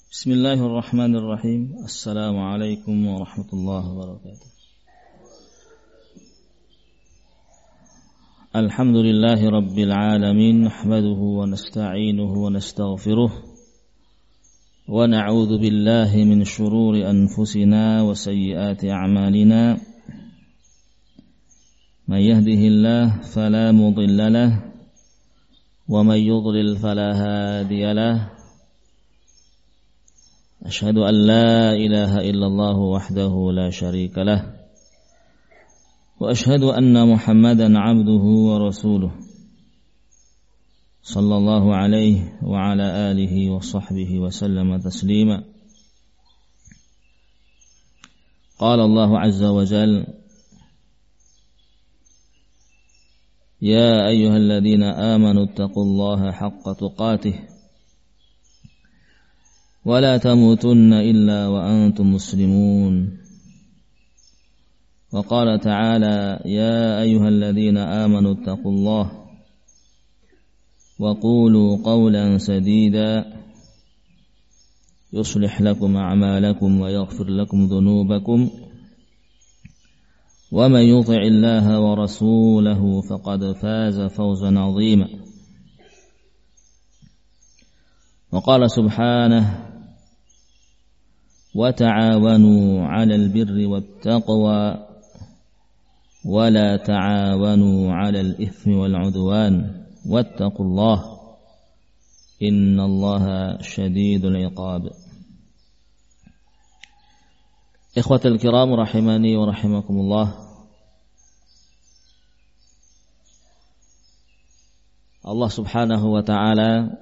Bismillahirrahmanirrahim. Assalamualaikum warahmatullahi wabarakatuh. Alhamdulillahi rabbil alamin. Nahmaduhu wa nasta'inuhu wa nastaghfiruh. Wa na'udzu billahi min shururi anfusina wa sayyiati a'malina. May yahdihillahu fala mudilla lahu wa may yudlil fala hadiya lahu. Asyhadu an la ilaha illallah wahdahu la syarika lah wa asyhadu anna Muhammadan abduhu wa rasuluh sallallahu alaihi wa ala alihi wa sahbihi wa sallama taslima. Qala Allah azza wa jalla ya ayyuhalladzina amanu taqullaha haqqa tuqatih ولا تموتن إلا وأنتم مسلمون. وقال تعالى يا أيها الذين آمنوا اتقوا الله وقولوا قولا سديدا يصلح لكم أعمالكم ويغفر لكم ذنوبكم ومن يطع الله ورسوله فقد فاز فوزا عظيما. وقال سبحانه وتعاونوا على البر والتقوى ولا تعاونوا على الإثم والعدوان واتقوا الله إن الله شديد العقاب. إخوة الكرام رحمني ورحمكم الله. Allah subhanahu wa ta'ala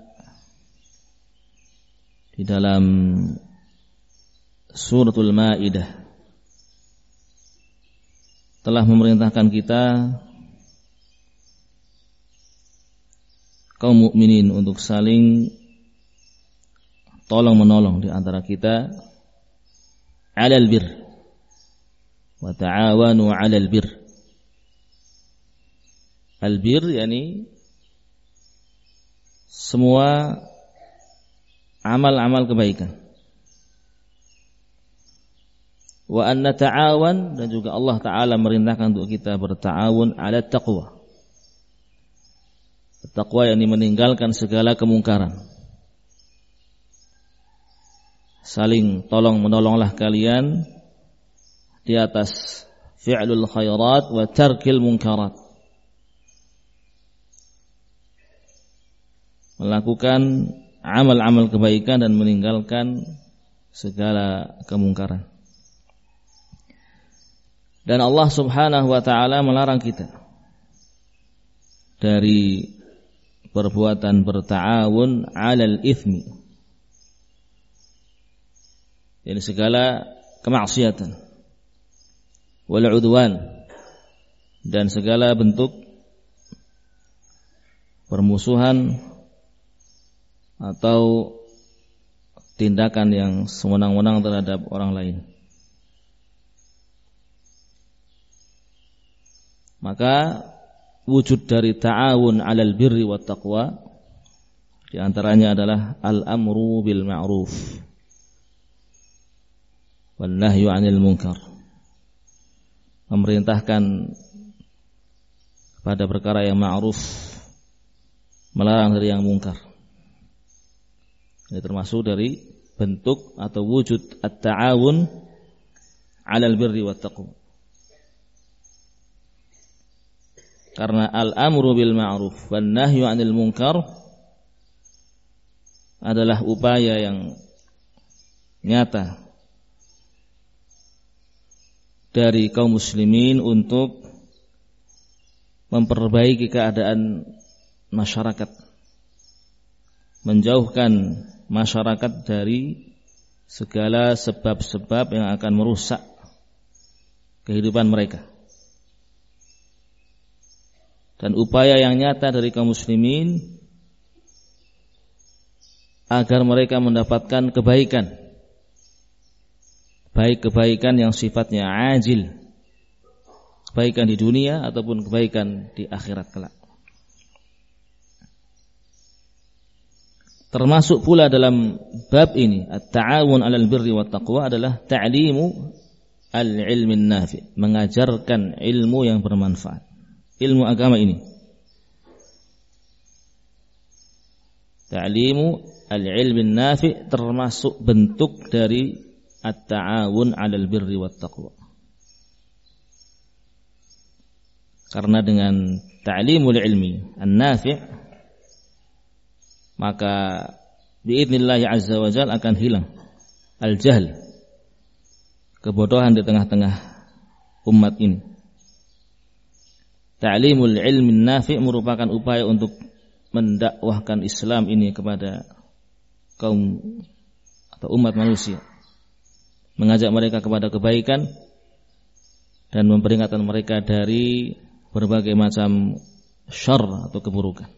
di dalam Suratul Maidah telah memerintahkan kita kaum mukminin untuk saling tolong menolong di antara kita 'alal bir wa ta'awanu 'alal bir. Al-bir yakni semua amal-amal kebaikan. Wa anna ta'awan, dan juga Allah Ta'ala merintahkan untuk kita berta'awun ala taqwa. Taqwa yang meninggalkan segala kemungkaran. Saling tolong menolonglah kalian di atas fi'lul khairat wa tarkil munkarat. Melakukan amal-amal kebaikan dan meninggalkan segala kemungkaran. Dan Allah subhanahu wa ta'ala melarang kita dari perbuatan berta'awun 'alal itsmi, yani segala kemaksiatan, wal 'udwan, dan segala bentuk permusuhan atau tindakan yang sewenang-wenang terhadap orang lain. Maka wujud dari ta'awun 'alal birri wat taqwa di antaranya adalah al-amru bil ma'ruf wan nahyu 'anil munkar. Memerintahkan pada perkara yang ma'ruf, melarang dari yang mungkar. Ini termasuk dari bentuk atau wujud at-ta'awun 'alal birri wat taqwa. Karena al-amru bil ma'ruf wan nahyu 'anil munkar adalah upaya yang nyata dari kaum muslimin untuk memperbaiki keadaan masyarakat, menjauhkan masyarakat dari segala sebab-sebab yang akan merusak kehidupan mereka. Dan upaya yang nyata dari kaum muslimin agar mereka mendapatkan kebaikan, baik kebaikan yang sifatnya ajil, kebaikan di dunia ataupun kebaikan di akhirat kelak. Termasuk pula dalam bab ini at-ta'awun 'alal birri wat taqwa adalah ta'limu al-ilmin nafi', mengajarkan ilmu yang bermanfaat, ilmu agama ini. Ta'limu al-ilmin nafi' termasuk bentuk dari at-ta'awun 'alal birri wat taqwa. Karena dengan ta'limul ilmi an-nafi' maka biidznillah azza wa jalla akan hilang al-jahl, kebodohan di tengah-tengah umat ini. Ta'limul ilmi nafi' merupakan upaya untuk mendakwahkan Islam ini kepada kaum atau umat manusia, mengajak mereka kepada kebaikan dan memperingatkan mereka dari berbagai macam syarr atau keburukan.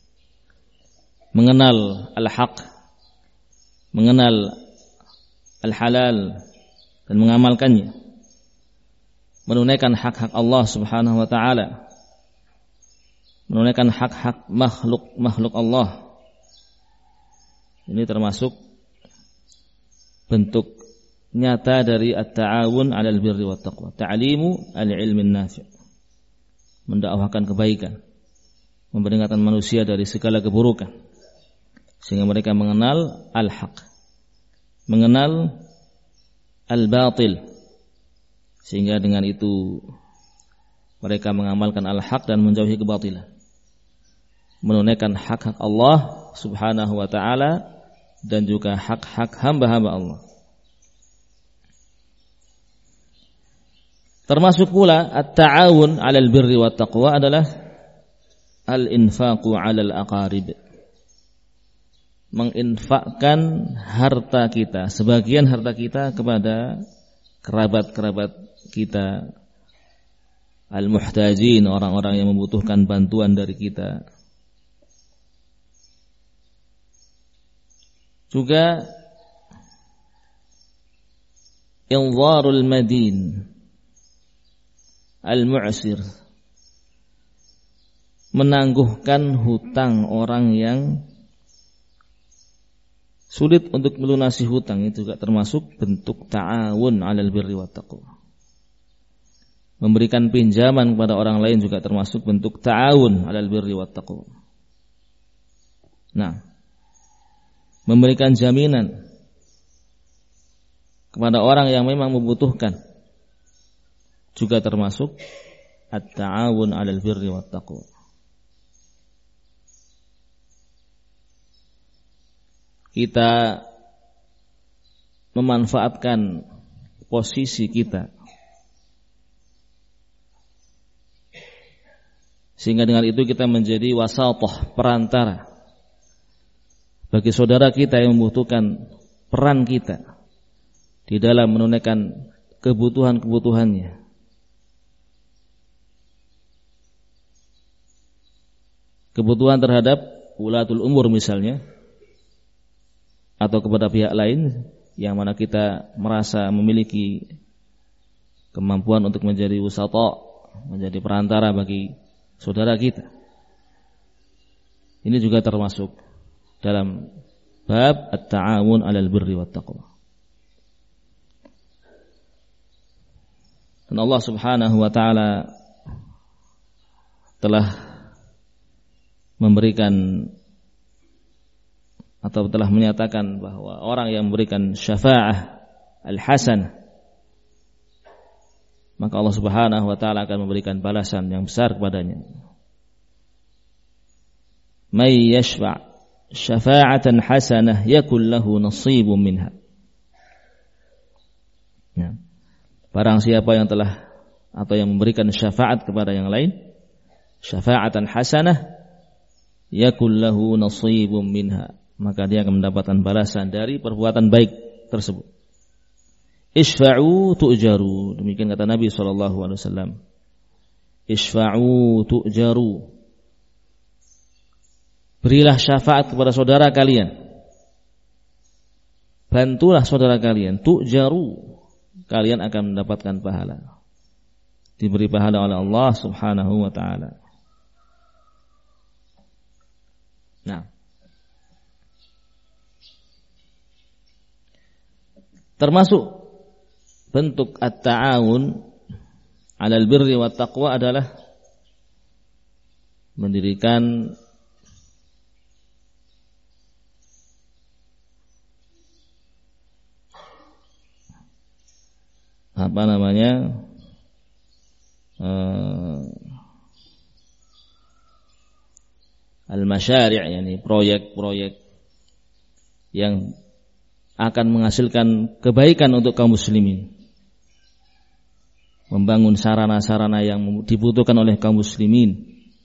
Mengenal al-haq, mengenal al-halal dan mengamalkannya, menunaikan hak-hak Allah Subhanahu wa taala, menunaikan hak-hak makhluk Allah. Ini termasuk bentuk nyata dari at-ta'awun 'alal birri wat taqwa, ta'limu al-ilmin nafi', mendakwahkan kebaikan, memperingatkan manusia dari segala keburukan sehingga mereka mengenal al-haq, mengenal al-batil, sehingga dengan itu mereka mengamalkan al-haq dan menjauhi kebatilan, menunaikan hak-hak Allah Subhanahu wa taala dan juga hak-hak hamba-hamba Allah. Termasuk pula at-ta'awun 'alal birri wat taqwa adalah al-infaqu 'alal aqarib, menginfakkan harta kita, sebagian harta kita kepada kerabat-kerabat kita, al-muhtajin, orang-orang yang membutuhkan bantuan dari kita. Juga inzarul madin al-mu'sir, menangguhkan hutang orang yang sulit untuk melunasi hutang, itu juga termasuk bentuk ta'awun 'alal birri wat taqwa. Memberikan pinjaman kepada orang lain juga termasuk bentuk ta'awun 'alal birri wat taqwa. Nah, memberikan jaminan kepada orang yang memang membutuhkan juga termasuk at-ta'awun 'alal birri wat taqwa. Kita memanfaatkan posisi kita sehingga dengan itu kita menjadi wasatah, perantara bagi saudara kita yang membutuhkan peran kita di dalam menunaikan kebutuhan-kebutuhannya. Kebutuhan terhadap ulatul umur misalnya, atau kepada pihak lain yang mana kita merasa memiliki kemampuan untuk menjadi wasata, menjadi perantara bagi saudara kita. Ini juga termasuk dalam bab at-ta'awun 'alal birri wat taqwa. Dan Allah Subhanahu wa taala telah memberikan atau telah menyatakan bahwa orang yang memberikan syafa'ah al-hasanah, maka Allah Subhanahu wa taala akan memberikan balasan yang besar kepadanya. May yashfa' syafa'atan hasanah yakul lahu nasibun minha. Ya. Barang siapa yang telah atau yang memberikan syafaat kepada yang lain, syafa'atan hasanah yakul lahu nasibun minha, maka dia akan mendapatkan balasan dari perbuatan baik tersebut. Isfa'u tu'jaru, demikian kata Nabi SAW. Isfa'u tu'jaru, berilah syafaat kepada saudara kalian, bantulah saudara kalian. Tu'jaru, kalian akan mendapatkan pahala, diberi pahala oleh Allah Subhanahu wa ta'ala. Nah, termasuk bentuk at-ta'awun 'alal birri wat taqwa adalah mendirikan al-masyari', yakni proyek-proyek yang akan menghasilkan kebaikan untuk kaum muslimin. Membangun sarana-sarana yang dibutuhkan oleh kaum muslimin.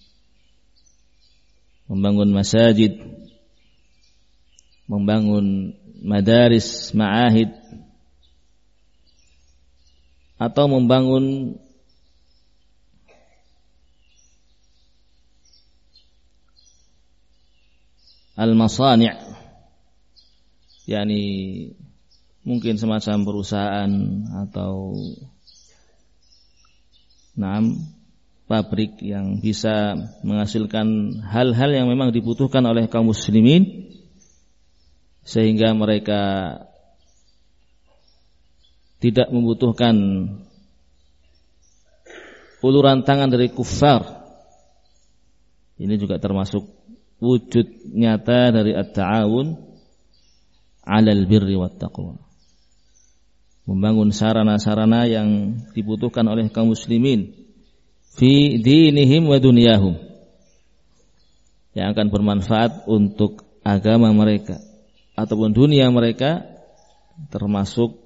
Membangun masjid, membangun madaris, ma'ahid, atau membangun al-masani', yakni mungkin semacam perusahaan atau pabrik yang bisa menghasilkan hal-hal yang memang dibutuhkan oleh kaum muslimin, sehingga mereka tidak membutuhkan uluran tangan dari kuffar. Ini juga termasuk wujud nyata dari at-ta'awun 'alal birri wat taqwa. Membangun sarana-sarana yang dibutuhkan oleh kaum muslimin fi dinihim wa dunyahum, yang akan bermanfaat untuk agama mereka ataupun dunia mereka, termasuk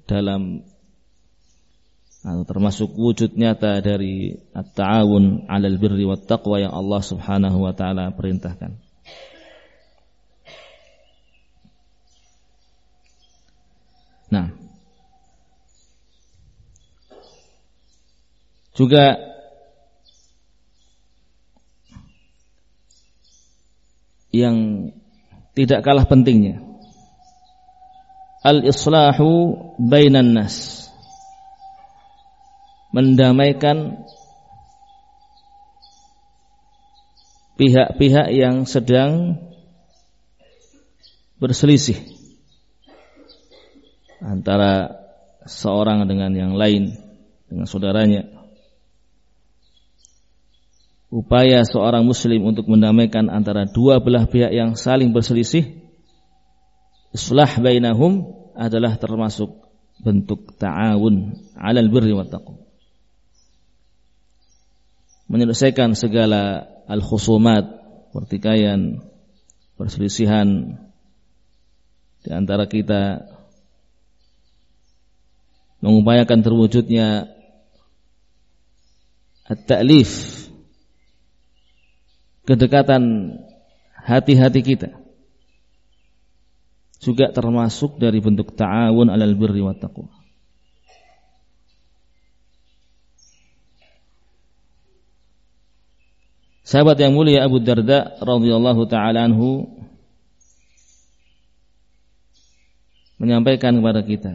wujud nyata dari at-ta'awun 'alal birri wat taqwa yang Allah Subhanahu wa taala perintahkan. Nah, juga yang tidak kalah pentingnya, al-islahu bainan nas, mendamaikan pihak-pihak yang sedang berselisih antara seorang dengan yang lain, dengan saudaranya. Upaya seorang muslim untuk mendamaikan antara dua belah pihak yang saling berselisih, islah bainahum, adalah termasuk bentuk ta'awun 'alal birri wat taqwa. Menyelesaikan segala al-khusumat, pertikaian, perselisihan di antara kita, mengupayakan terwujudnya at-ta'lif, kedekatan hati-hati kita, juga termasuk dari bentuk ta'awun 'alal birri wat taqwa. Sahabat yang mulia Abu Darda radhiyallahu taala anhu menyampaikan kepada kita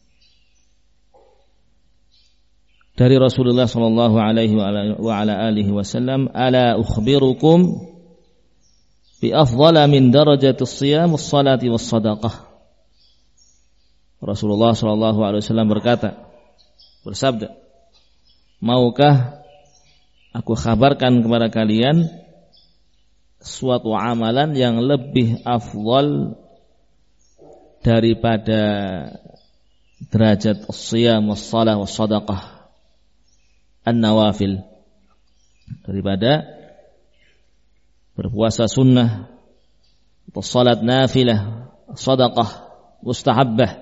dari Rasulullah sallallahu alaihi wa ala alihi wasallam, ala ukhbirukum bi afdhala min darajatis shiyam was-salati was-sadaqah. Rasulullah sallallahu alaihi wasallam bersabda, maukah aku kabarkan kepada kalian suatu amalan yang lebih afdal daripada derajat as-shiyam was-salah was-sadaqah, an-nawafil, daripada berpuasa sunnah atau salat nafilah, sadaqah mustahabbah.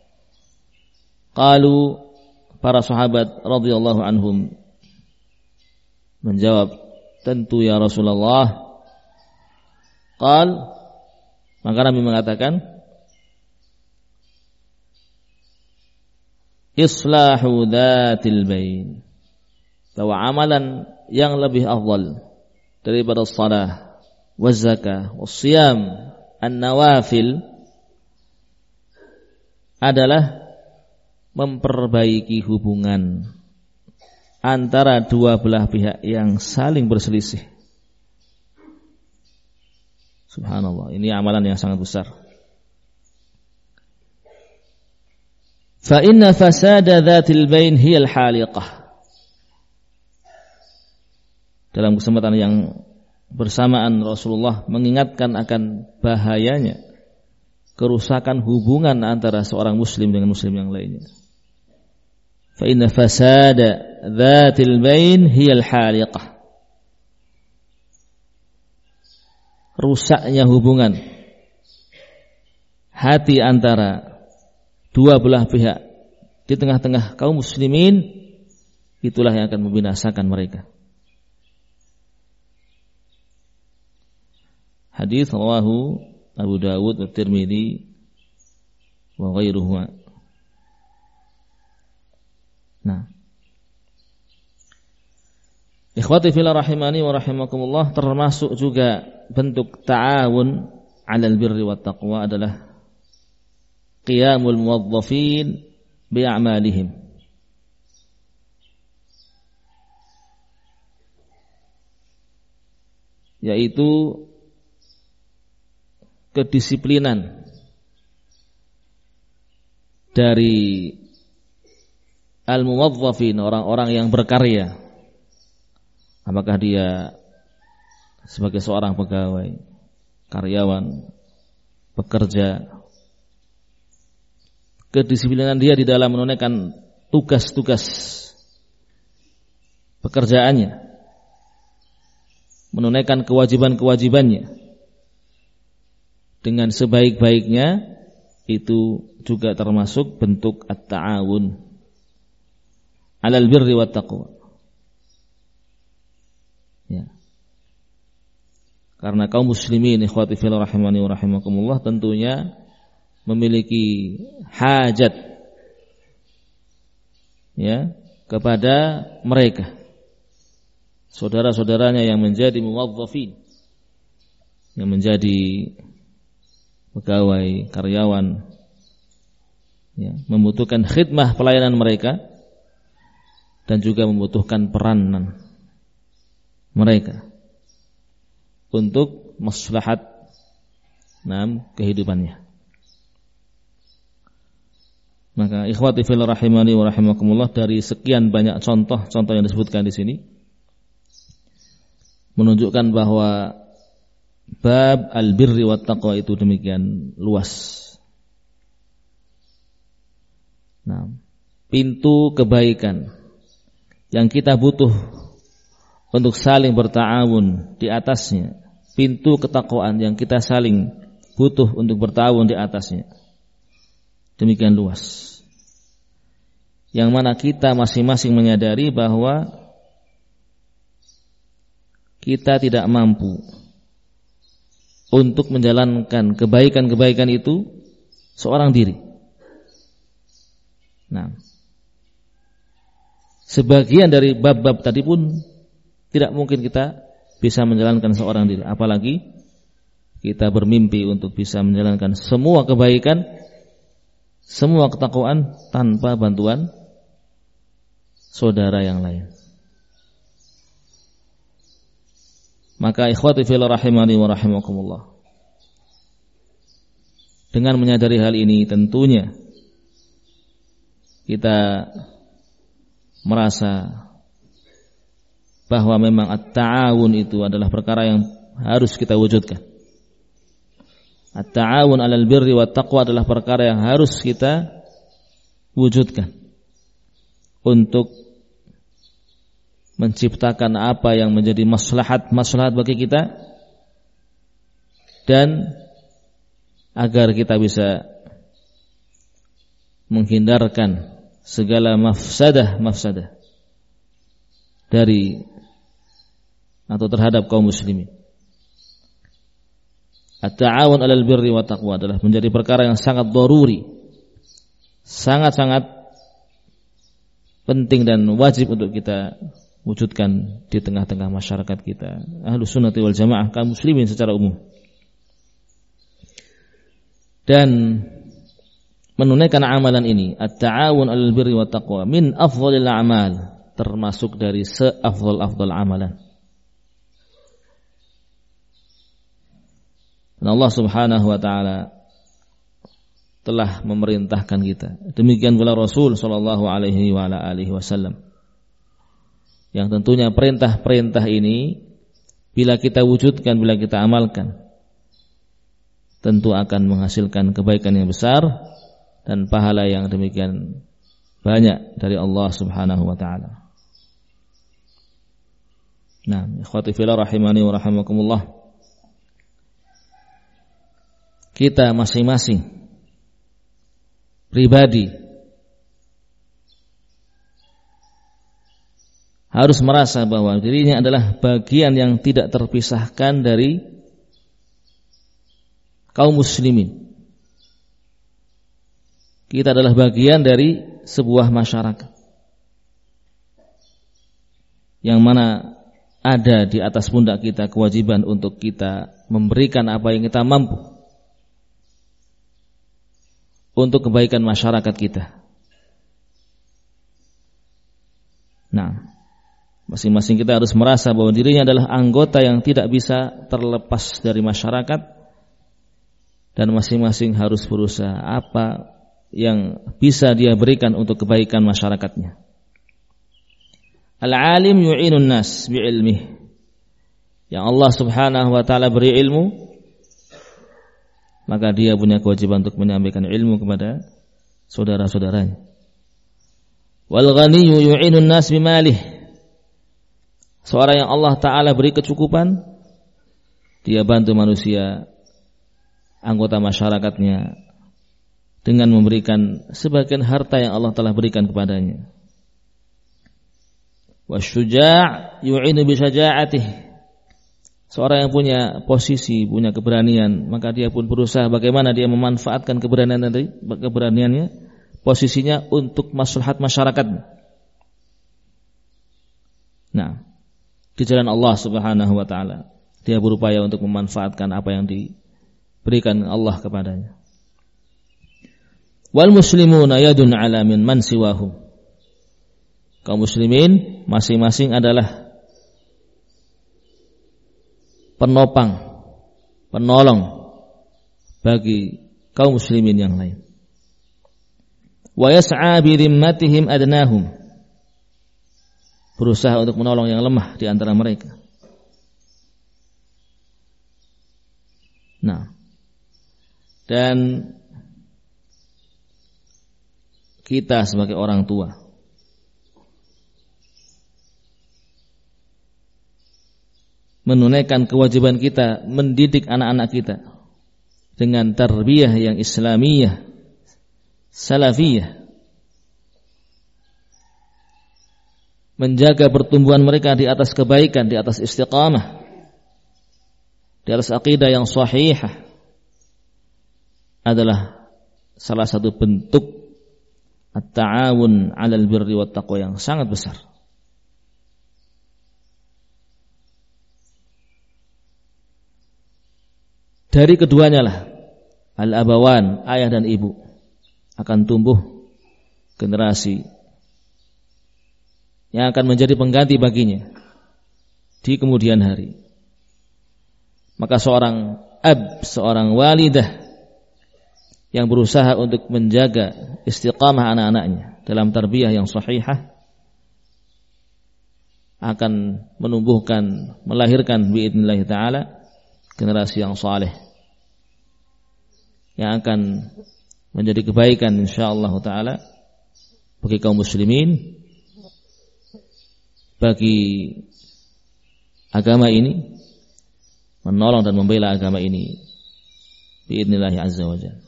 Qalu, para sahabat radhiyallahu anhum menjawab, tentu ya Rasulullah. Qal, maka Nabi mengatakan, islahu dzatil bain, bahwa amalan yang lebih afdal daripada shalah, waz-zakah, was-shiyam, an-nawafil adalah memperbaiki hubungan antara dua belah pihak yang saling berselisih. Subhanallah, ini amalan yang sangat besar. fa inna fasada dzatil bain hiya al-haliqah. Dalam kesempatan yang bersamaan Rasulullah mengingatkan akan bahayanya kerusakan hubungan antara seorang muslim dengan muslim yang lainnya. Fa inna fasada dzatil bain hiya al-haliqah. Rusaknya hubungan hati antara dua belah pihak di tengah-tengah kaum muslimin, itulah yang akan membinasakan mereka. Hadis rawahu Abu Dawud wa Tirmidzi wa ghairuhuma. Nah, ikhwati fillah rahimani wa rahimakumullah, termasuk juga bentuk ta'awun 'alal birri wat taqwa adalah qiyamul muwazzafin bi a'malihim. Yaitu kedisiplinan dari al-muwazzafin, orang-orang yang berkarya. Apakah dia sebagai seorang pegawai, karyawan, pekerja, kedisiplinan dia di dalam menunaikan tugas-tugas pekerjaannya, menunaikan kewajiban-kewajibannya dengan sebaik-baiknya, itu juga termasuk bentuk at-ta'awun 'alal birri wat taqwa. Ya. Karena kaum muslimin ikhwati fillah rahimani wa rahimakumullah tentunya memiliki hajat ya kepada mereka, saudara-saudaranya yang menjadi muwazzafin, yang menjadi pegawai, karyawan, ya, membutuhkan khidmah pelayanan mereka dan juga membutuhkan peranan mereka untuk maslahat kehidupannya. Maka ikhwati fillah rahimani wa rahimakumullah, dari sekian banyak contoh-contoh yang disebutkan di sini menunjukkan bahwa bab al-birri wat taqwa itu demikian luas. Nah, pintu kebaikan yang kita butuh untuk saling berta'awun di atasnya, pintu ketakwaan yang kita saling butuh untuk berta'awun di atasnya, demikian luas. Yang mana kita masing-masing menyadari bahwa kita tidak mampu untuk menjalankan kebaikan-kebaikan itu seorang diri. Nah, sebagian dari bab-bab tadi pun tidak mungkin kita bisa menjalankan seorang diri, apalagi kita bermimpi untuk bisa menjalankan semua kebaikan, semua ketakwaan tanpa bantuan saudara yang lain. Maka ikhwati fillah rahimani wa rahimakumullah, dengan menyadari hal ini tentunya kita merasa bahwa memang at-ta'awun itu adalah perkara yang harus kita wujudkan. At-ta'awun 'alal birri wat taqwa adalah perkara yang harus kita wujudkan untuk menciptakan apa yang menjadi maslahat bagi kita, dan agar kita bisa menghindarkan segala mafsadah dari atau terhadap kaum muslimin. At-ta'awun 'alal birri wat taqwa adalah menjadi perkara yang sangat daruri, sangat-sangat penting dan wajib untuk kita wujudkan di tengah-tengah masyarakat kita, Ahlus Sunnati wal Jamaah, kaum muslimin secara umum. Dan menunaikan amalan ini, at-ta'awun 'alal birri wat taqwa, min afdhalil a'mal, termasuk dari seafdal-afdal amalan. Dan Allah Subhanahu wa taala telah memerintahkan kita. Demikian pula Rasul sallallahu alaihi wasallam. Yang tentunya perintah-perintah ini bila kita wujudkan, bila kita amalkan, tentu akan menghasilkan kebaikan yang besar dan pahala yang demikian banyak dari Allah Subhanahu wa taala. Nah, ikhwati fillah rahimani wa rahimakumullah. Kita masing-masing pribadi harus merasa bahwa dirinya adalah bagian yang tidak terpisahkan dari kaum muslimin. Kita adalah bagian dari sebuah masyarakat yang mana ada di atas pundak kita kewajiban untuk kita memberikan apa yang kita mampu untuk kebaikan masyarakat kita. Nah, masing-masing kita harus merasa bahwa dirinya adalah anggota yang tidak bisa terlepas dari masyarakat, dan masing-masing harus berusaha apa yang bisa dia berikan untuk kebaikan masyarakatnya. Al-alim yu'inun nas bi'ilmih. Yang Allah Subhanahu wa taala beri ilmu, maka dia punya kewajiban untuk menyampaikan ilmu kepada saudara-saudaranya. Wal ghaniyyu yu'inun nas bimalih. Seorang yang Allah taala beri kecukupan, dia bantu manusia, anggota masyarakatnya, dengan memberikan sebagian harta yang Allah telah berikan kepadanya. Wasyuja' yu'inu bisyaja'atih. Seorang yang punya posisi, punya keberanian, maka dia pun berusaha bagaimana dia memanfaatkan keberaniannya, posisinya untuk maslahat masyarakat. Nah, di jalan Allah Subhanahu wa taala, dia berupaya untuk memanfaatkan apa yang diberikan Allah kepadanya. Wal muslimuna yadun ala min man siwahum. Kaum muslimin masing-masing adalah penopang, penolong bagi kaum muslimin yang lain. Wa yas'a bi dhimmatihim adnahum. Berusaha untuk menolong yang lemah di antara mereka. Nah, dan kita sebagai orang tua menunaikan kewajiban kita mendidik anak-anak kita dengan tarbiyah yang islamiyah, salafiyah, menjaga pertumbuhan mereka di atas kebaikan, di atas istiqamah, di atas akidah yang sahihah, adalah salah satu bentuk at-ta'awun 'alal birri wat taqwa yang sangat besar. Dari keduanya lah al-abawan, ayah dan ibu, akan tumbuh generasi yang akan menjadi pengganti baginya di kemudian hari. Maka seorang seorang walidah yang berusaha untuk menjaga istiqamah anak-anaknya dalam tarbiyah yang sahihah akan menumbuhkan, melahirkan biidznillah ta'ala generasi yang saleh yang akan menjadi kebaikan insyaallah ta'ala bagi kaum muslimin, bagi agama ini, menolong dan membela agama ini biidznillah azza wa jalla.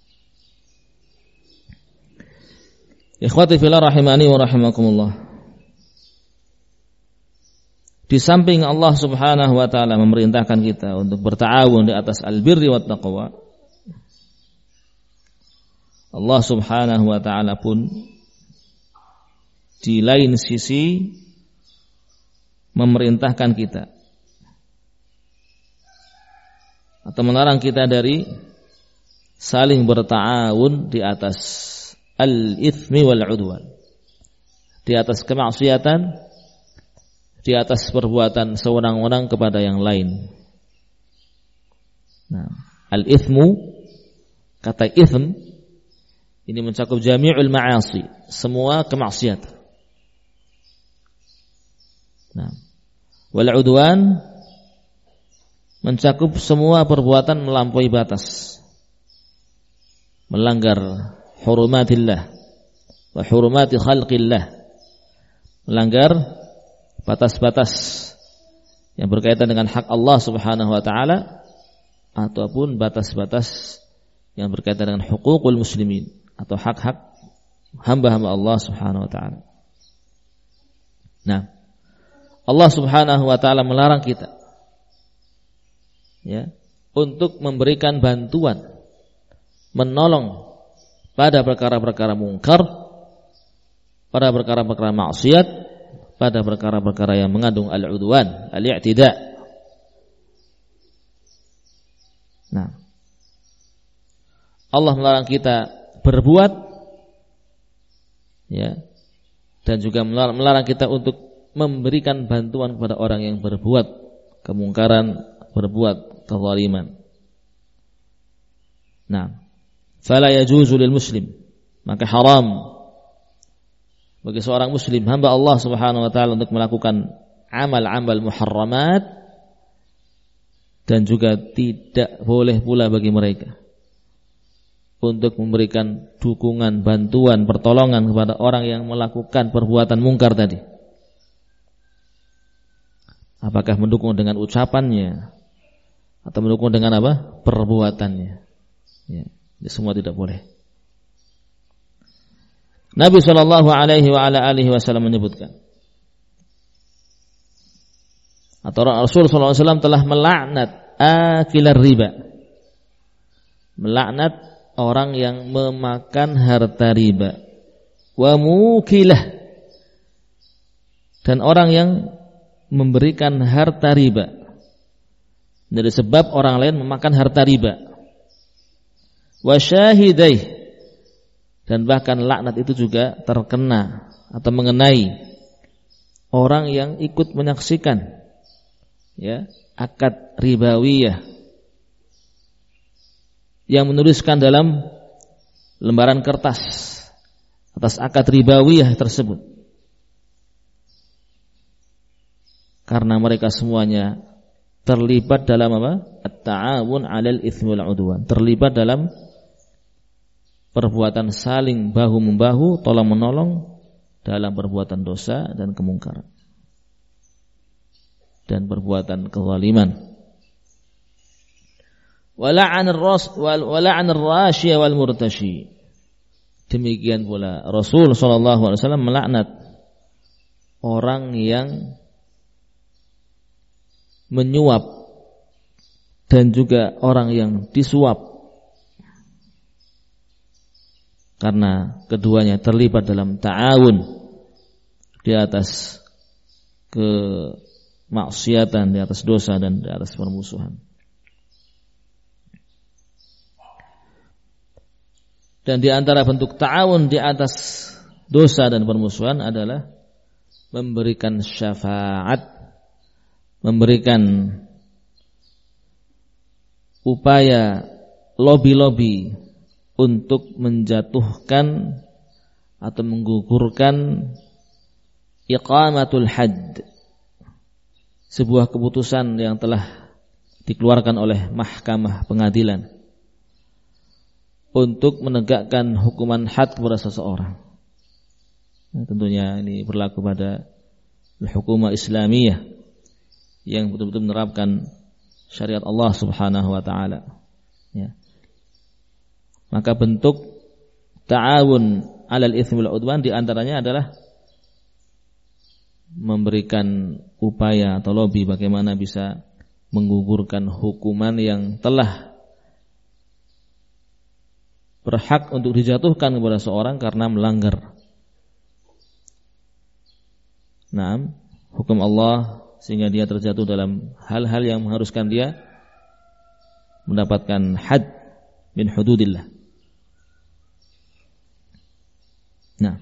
Ikhwati fillah rahimani wa rahimakumullah. Di samping Allah Subhanahu wa taala memerintahkan kita untuk berta'awun di atas al-birri wat taqwa, Allah Subhanahu wa taala pun di lain sisi memerintahkan kita atau melarang kita dari saling berta'awun di atas al-ithmi wal 'udwan, di atas kemaksiatan, di atas perbuatan sewenang-wenang kepada yang lain. Nah, al-ithmu, kata ithm Ini mencakup jami'ul ma'asi, semua kemaksiatan. Nah, wal udwan mencakup semua perbuatan melampaui batas, melanggar hurumatillah wa hurumati khalqillah, melanggar batas-batas yang berkaitan dengan hak Allah Subhanahu wa taala ataupun batas-batas yang berkaitan dengan hukukul muslimin atau hak-hak hamba-hamba Allah Subhanahu wa taala. Nah, Allah Subhanahu wa taala melarang kita ya untuk memberikan bantuan, menolong pada perkara-perkara mungkar, pada perkara-perkara maksiat, pada perkara-perkara yang mengandung al-udwan, al-i'tida. Nah, Allah melarang kita berbuat ya, dan juga melarang kita untuk memberikan bantuan kepada orang yang berbuat kemungkaran, berbuat kezaliman. Nah, fala yajuzu lil muslim, maka haram bagi seorang muslim hamba Allah Subhanahu wa taala untuk melakukan amal-amal muharramat, dan juga tidak boleh pula bagi mereka untuk memberikan dukungan, bantuan, pertolongan kepada orang yang melakukan perbuatan mungkar tadi. Apakah mendukung dengan ucapannya atau mendukung dengan apa? Perbuatannya. Ya, semua tidak boleh. Nabi sallallahu alaihi wa ala alihi wasallam menyebutkan, atau Rasul sallallahu alaihi wasallam telah melaknat akilar riba, melaknat orang yang memakan harta riba, wa mukilah, dan orang yang memberikan harta riba dari sebab orang lain memakan harta riba, wa syahidai, dan bahkan laknat itu juga terkena atau mengenai orang yang ikut menyaksikan ya akad ribawiyah, yang menuliskan dalam lembaran kertas atas akad ribawiyah tersebut, karena mereka semuanya terlibat dalam apa? At-ta'awun 'alal itsmi wal 'udwan, terlibat dalam perbuatan saling bahu-membahu, tolong-menolong dalam perbuatan dosa dan kemungkaran dan perbuatan kezaliman. Wala'an ar-rashiya wal murtashi. Demikian pula Rasul sallallahu alaihi wasallam melaknat orang yang menyuap dan juga orang yang disuap, karena keduanya terlibat dalam ta'awun di atas kemaksiatan, di atas dosa dan di atas permusuhan. Dan di antara bentuk ta'awun di atas dosa dan permusuhan adalah memberikan syafaat, memberikan upaya lobby-lobby untuk menjatuhkan atau menggugurkan iqamatul hadd, sebuah keputusan yang telah dikeluarkan oleh mahkamah pengadilan untuk menegakkan hukuman had kepada seseorang. Nah, tentunya ini berlaku pada hukumah Islamiyah yang betul-betul menerapkan syariat Allah Subhanahu wa taala. Ya. Maka bentuk ta'awun 'alal itsmi wal 'udwan di antaranya adalah memberikan upaya atau lobby bagaimana bisa menggugurkan hukuman yang telah berhak untuk dijatuhkan kepada seorang karena melanggar hukum Allah, sehingga dia terjatuh dalam hal-hal yang mengharuskan dia mendapatkan had min hududillah. Nah,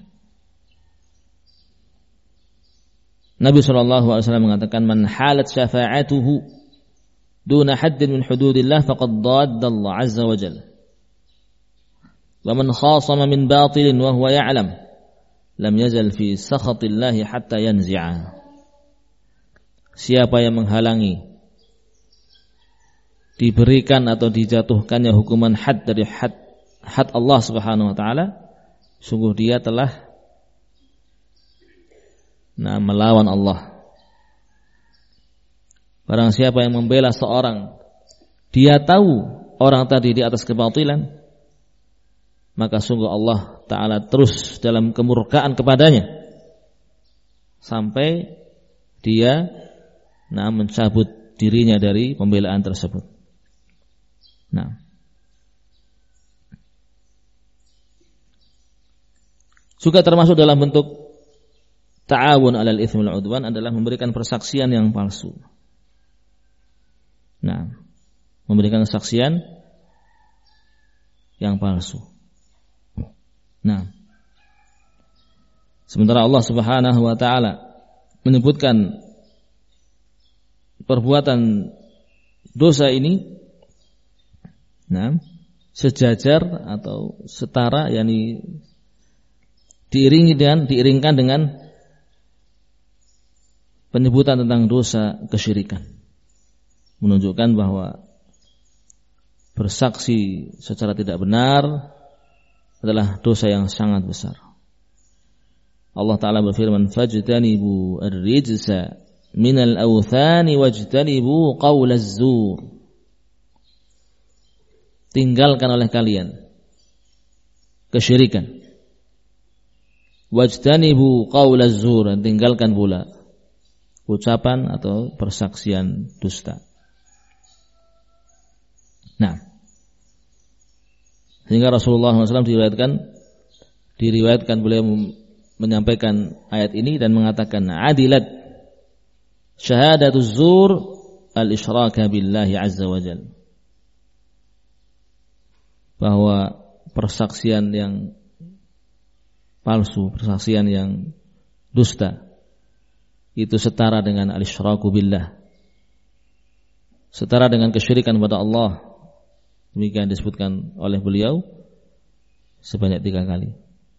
Nabi SAW mengatakan, man halat syafa'atuhu duna haddin min hududillah faqad dadda Allah azza wa jalla. Wa man khasama min batilin wa huwa ya'lam lam yazal fi sakhatillahi hatta yanzi'a. Siapa yang menghalangi diberikan atau dijatuhkannya hukuman had dari had Allah Subhanahu wa taala, sungguh dia telah melawan Allah. Barang siapa yang membela seorang, dia tahu orang tadi di atas kebatilan, maka sungguh Allah Ta'ala terus dalam kemurkaan kepadanya sampai dia mencabut dirinya dari pembelaan tersebut. Juga termasuk dalam bentuk ta'awun 'alal itsmi wal 'udwan adalah memberikan persaksian yang palsu. Memberikan kesaksian yang palsu. Sementara Allah Subhanahu wa taala menyebutkan perbuatan dosa ini sejajar atau setara, yakni diiringkan dengan penyebutan tentang dosa kesyirikan, menunjukkan bahwa bersaksi secara tidak benar adalah dosa yang sangat besar. Allah Ta'ala berfirman, fajtanibu ar-rijsa minal awthani wajtanibu qawlaz zur. Tinggalkan oleh kalian kesyirikan. Wajtanibu qawlaz zur, tinggalkan pula ucapan atau persaksian dusta. Sehingga Rasulullah SAW diriwayatkan beliau menyampaikan ayat ini dan mengatakan, adilat syahadatuz zur al-isyraka billahi azza wa jalla, bahwa persaksian yang palsu, persaksian yang dusta itu setara dengan al-isyraku billah, setara dengan kesyirikan kepada Allah. Demikian disebutkan oleh beliau sebanyak 3 kali.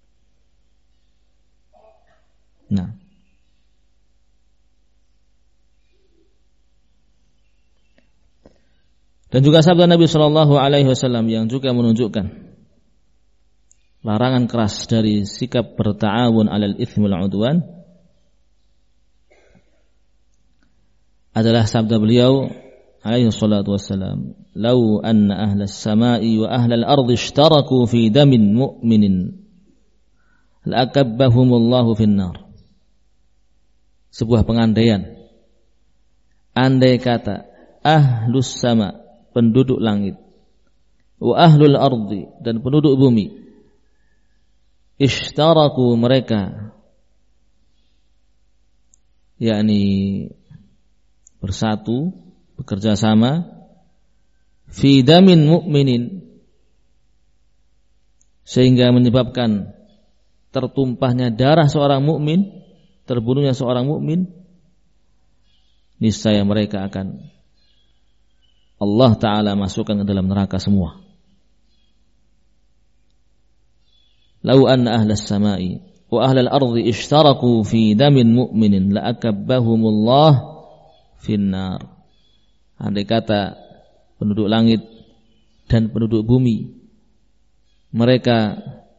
Dan juga sabda Nabi Shallallahu Alaihi Wasallam yang juga menunjukkan larangan keras dari sikap berta'awun 'alal itsmi wal 'udwan adalah sabda beliau alaihi salatu wassalam, "Lau anna ahlas samai wa ahlal ardi ishtaraku fi damin mu'minin la'akabbahumullahu finnar." Sebuah pengandaian, andai kata ahlus sama, penduduk langit, wa ahlul ardi, dan penduduk bumi, ishtaraku, mereka yakni bersatu, bekerja sama, fi damin mu'minin, sehingga menyebabkan tertumpahnya darah seorang mukmin, terbunuhnya seorang mukmin, niscaya mereka akan Allah Ta'ala masukkan ke dalam neraka semua. Lau anna ahlas samai wa ahlal ardi ishtaraku fi damin mu'minin la'akabbahumullah finnar. Andai kata penduduk langit dan penduduk bumi mereka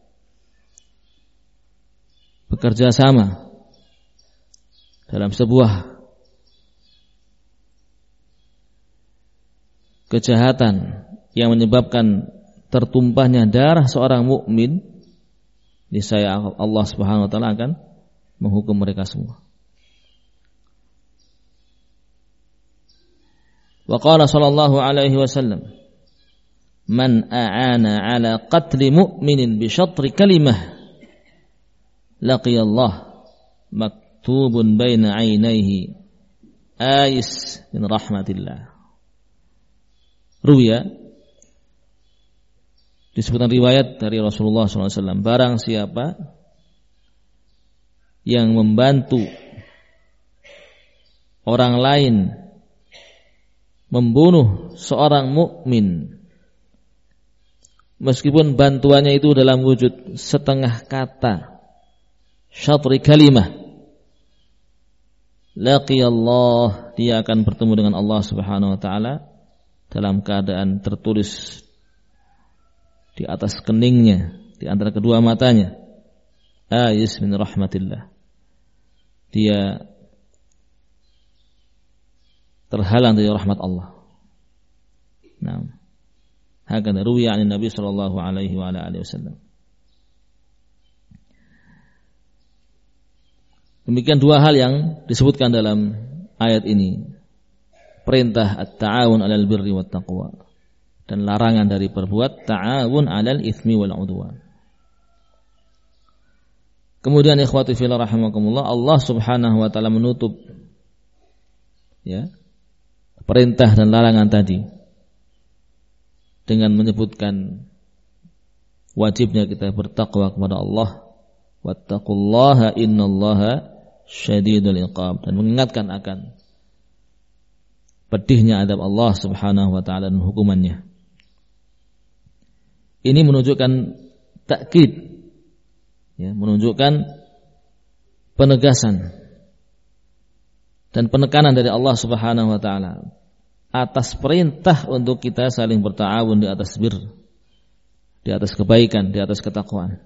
bekerja sama dalam sebuah kejahatan yang menyebabkan tertumpahnya darah seorang mukmin, niscaya Allah Subhanahu wa taala akan menghukum mereka semua. Wa qala sallallahu alaihi wasallam, "Man a'ana 'ala qatli mu'minin bi syatri kalimah laqiyallah maktubun baina 'ainaihi ais min rahmatillah." Ruya, disebutkan riwayat dari Rasulullah SAW, barang siapa yang membantu orang lain membunuh seorang mukmin meskipun bantuannya itu dalam wujud setengah kata, syatri kalimah, laqiyallah, dia akan bertemu dengan Allah Subhanahu wa taala dalam keadaan tertulis di atas keningnya, di antara kedua matanya, ayis min rahmatillah, dia terhalang dari rahmat Allah. Nah, hakadha ruwiya 'an Nabi sallallahu alaihi wa alihi wasallam. Demikian dua hal yang disebutkan dalam ayat ini. Perintah at-ta'awun 'alal birri wat taqwa dan larangan dari berbuat ta'awun 'alal itsmi wal 'udwan. Kemudian ikhwati fillah rahimakumullah, Allah Subhanahu wa taala menutup ya perintah dan larangan tadi dengan menyebutkan wajibnya kita bertakwa kepada Allah, wattaqullaha innallaha syadidul iqab, dan mengingatkan akan pedihnya adab Allah Subhanahu wa taala dan hukumannya. Ini menunjukkan takkid, ya, menunjukkan penegasan dan penekanan dari Allah Subhanahu wa taala atas perintah untuk kita saling berta'awun di atas bir, di atas kebaikan, di atas ketakwaan.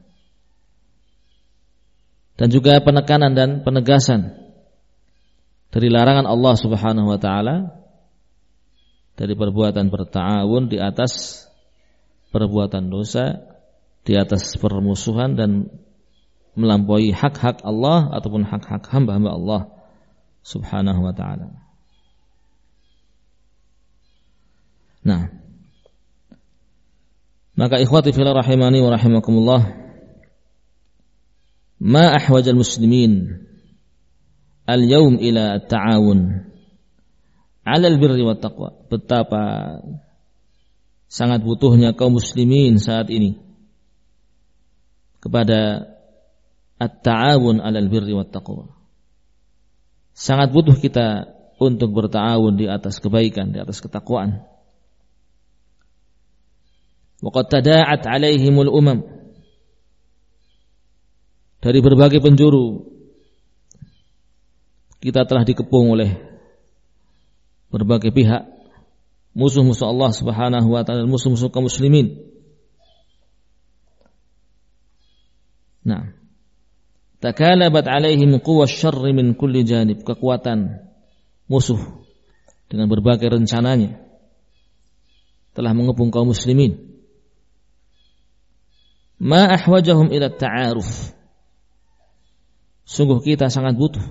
Dan juga penekanan dan penegasan dari larangan Allah Subhanahu wa taala dari perbuatan berta'awun di atas perbuatan dosa, di atas permusuhan dan melampaui hak-hak Allah ataupun hak-hak hamba-hamba Allah Subhanahu wa taala. Nah, maka ikhwati fillah rahimani wa rahimakumullah, ma ahwajal muslimin al-yawm ila at-ta'awun 'alal birri wat taqwa. Betapa sangat butuhnya kaum muslimin saat ini kepada at-ta'awun 'alal birri wat taqwa. Sangat butuh kita untuk berta'awun di atas kebaikan, di atas ketakwaan. Waqad tada'at 'alaihimul umam, dari berbagai penjuru kita telah dikepung oleh berbagai pihak, musuh-musuh Allah Subhanahu wa taala, musuh-musuh kaum muslimin. Nah, takalabat 'alaihim quwwash syarri min kulli janib, kekuatan musuh dengan berbagai rencananya telah mengepung kaum muslimin. Ma ahwajahum ila ta'aruf, sungguh kita sangat butuh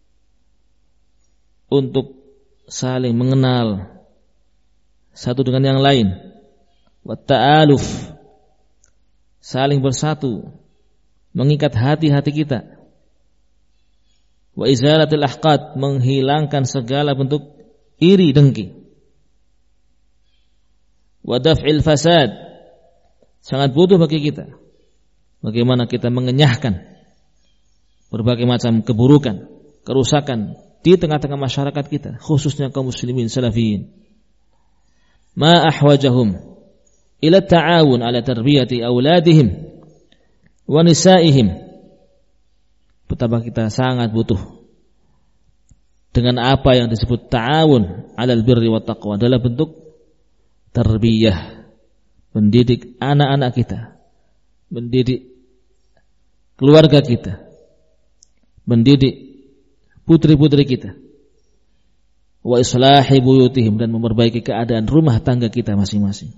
untuk saling mengenal satu dengan yang lain, wa ta'aluf, saling bersatu, mengikat hati-hati kita, wa izalatil ahqad, menghilangkan segala bentuk iri dengki, wa daf'il fasad, sangat butuh bagi kita bagaimana kita mengenyahkan berbagai macam keburukan, kerusakan di tengah-tengah masyarakat kita, khususnya kaum muslimin salafiyin. Ma ahwajahum ila ta'awun ala tarbiyati auladihim wa nisaihim. Betapa kita sangat butuh dengan apa yang disebut ta'awun alal birri wat taqwa dalam bentuk tarbiyah, mendidik anak-anak kita, mendidik keluarga kita, mendidik putri-putri kita, wa islahi buyutihim, dan memperbaiki keadaan rumah tangga kita masing-masing.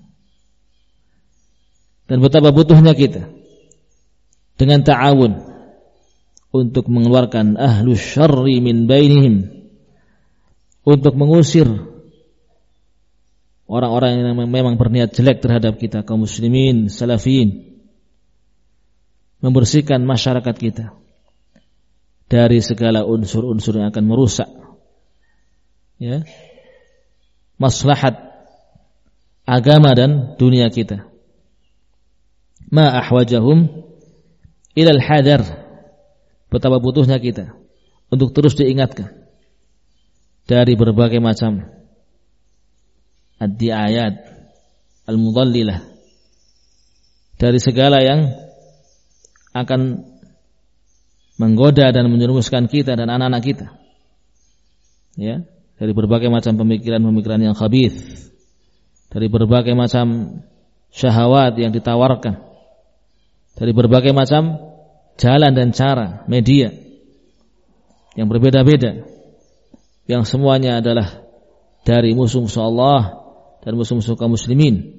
Dan betapa butuhnya kita dengan ta'awun untuk mengeluarkan ahlu syarri min bainihim, untuk mengusir orang-orang yang memang berniat jelek terhadap kita kaum muslimin salafiyin, membersihkan masyarakat kita dari segala unsur-unsur yang akan merusak ya maslahat agama dan dunia kita. Ma ahwajahum ilal hadar, betapa butuhnya kita untuk terus diingatkan dari berbagai macam ad-di'ayat al-mudallilah, dari segala yang akan menggoda dan menjerumuskan kita dan anak-anak kita. Ya, dari berbagai macam pemikiran-pemikiran yang khabith, dari berbagai macam syahwat yang ditawarkan, dari berbagai macam jalan dan cara, media yang berbeda-beda, yang semuanya adalah dari musuh-musuh Allah dan musuh-musuh kaum muslimin.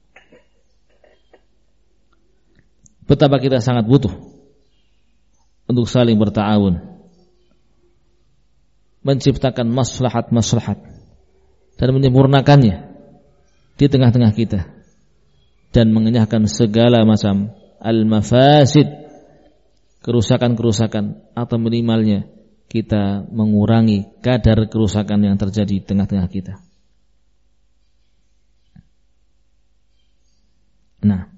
Betapa kita sangat butuh untuk saling berta'awun, menciptakan maslahat-maslahat dan menyempurnakannya di tengah-tengah kita, dan mengenyahkan segala macam al-mafasid, kerusakan-kerusakan, atau minimalnya kita mengurangi kadar kerusakan yang terjadi di tengah-tengah kita. Nah,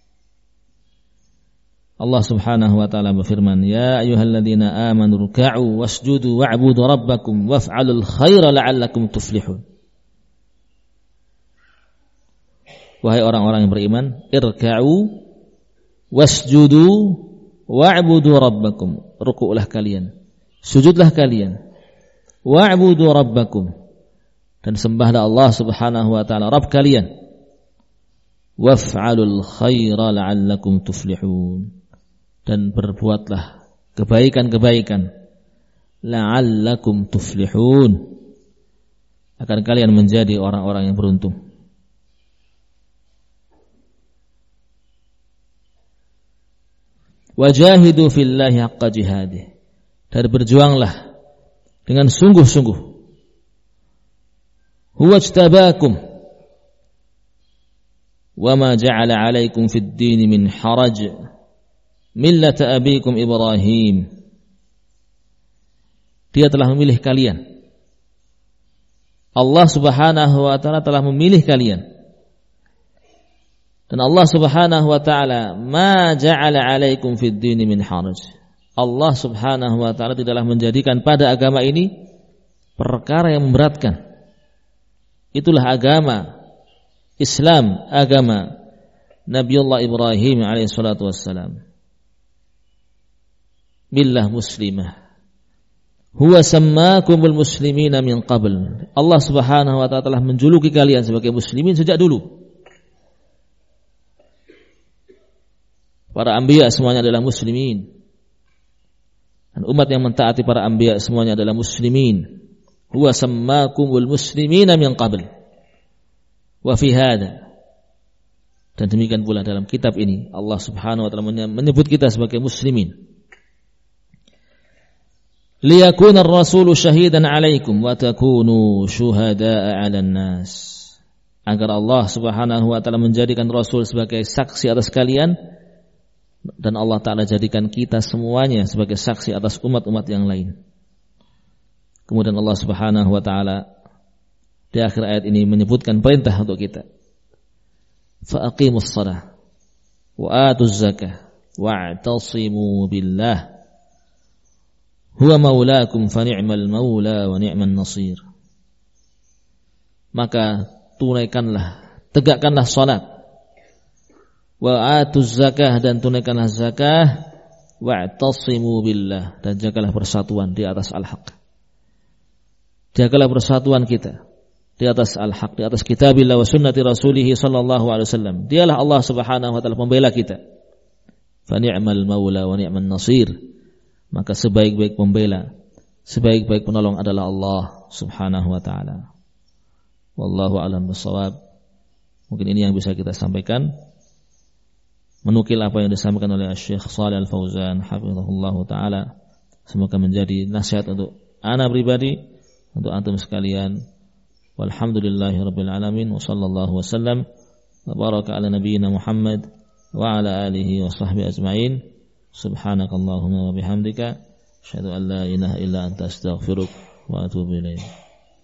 Allah Subhanahu wa taala berfirman, "Ya ayyuhalladzina amanu ruk'u wasjudu wa'budu rabbakum waf'alul khaira la'allakum tuflihun." Wahai orang-orang yang beriman, irka'u wasjudu wa'budu rabbakum. Rukuklah kalian, sujudlah kalian, wa'budu rabbakum, dan sembahlah Allah Subhanahu wa taala Rabb kalian. Waf'alul khaira la'allakum tuflihun, dan berbuatlah kebaikan-kebaikan, la'allakum tuflihun, akan kalian menjadi orang-orang yang beruntung. Wajahidu fillahi haqqa jihadih, dan berjuanglah dengan sungguh-sungguh. Huwa ijtabakum wa ma ja'ala 'alaikum fid din min haraj millata abikum Ibrahim. Dia telah memilih kalian. Allah Subhanahu wa taala telah memilih kalian. Dan Allah Subhanahu wa taala ma ja'ala 'alaikum fid din min haraj. Allah Subhanahu wa taala tidaklah menjadikan pada agama ini perkara yang memberatkan. Itulah agama Islam, agama Nabiullah Ibrahim alaihi salatu wassalam. Millah muslimah. Huwa sammakumul muslimina min qabl. Allah Subhanahu wa taala telah menjuluki kalian sebagai muslimin sejak dulu. Para anbiya semuanya adalah muslimin. Dan umat yang mentaati para anbiya semuanya adalah muslimin. Huwa sammakumul muslimina min qabl. Wa fi hada, dan demikian pula dalam kitab ini Allah Subhanahu wa taala menyebut kita sebagai muslimin. Liyakuna ar-rasulu syahidan 'alaikum wa takunu syuhada'a 'alan nas. Agar Allah Subhanahu wa taala menjadikan Rasul sebagai saksi atas kalian, dan Allah taala jadikan kita semuanya sebagai saksi atas umat-umat yang lain. Kemudian Allah Subhanahu wa taala di akhir ayat ini menyebutkan perintah untuk kita. Fa aqimus shalah wa atuz zakah wa'tasimu billah huwa maulakum fa ni'mal maula wa ni'man nasir. Maka tunaikanlah, tegakkanlah salat, wa atuz zakah, dan tunaikanlah zakah, wa'tasimu billah, dan jagalah persatuan di atas al-haq. Jagalah persatuan kita di atas al-haq, di atas kitabillah wa sunnati rasulih sallallahu alaihi wasallam. Dialah Allah Subhanahu wa taala pembela kita. Fa ni'mal maula wa ni'man nasir. Maka sebaik-baik pembela, sebaik-baik penolong adalah Allah Subhanahu wa taala. Wallahu a'lam bissawab. Mungkin ini yang bisa kita sampaikan, menukil apa yang disampaikan oleh Syekh Shalih Al-Fauzan hafizahullah taala. Semoga menjadi nasihat untuk ana pribadi, untuk antum sekalian. Walhamdulillahirabbil alamin, wa sallallahu wasallam wa baraka ala nabiyyina Muhammad wa ala alihi wa sahbihi ajmain. Subhanakallahumma wa bihamdika asyhadu an la ilaha illa anta astaghfiruka wa atubu ilaik.